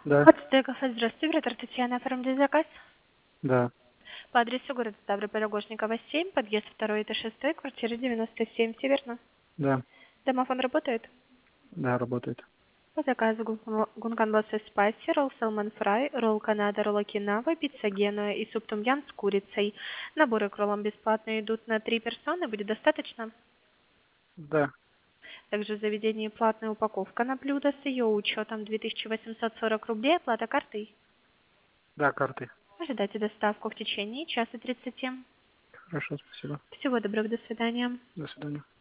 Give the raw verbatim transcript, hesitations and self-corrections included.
Да, Хотите кафе, здравствуйте, оператор Татьяна, оформили заказ. да, По адресу города Ставрополь, Огошникова, семь, подъезд второй и шестой, квартира девяносто семь, северно. да, Домофон работает? да, работает. По заказу гун- гункан лосось спайси, ролл салмон фрай, ролл канада, ролл окинава, пицца генуа и суп том ям с курицей. Наборы к роллам бесплатно идут на три персоны, будет достаточно? Да, Также в заведении платная упаковка на блюдо с ее учетом две тысячи восемьсот сорок рублей, оплата картой. да, карты. Ожидайте доставку в течение часа тридцати. Хорошо, спасибо. Всего доброго, до свидания. До свидания.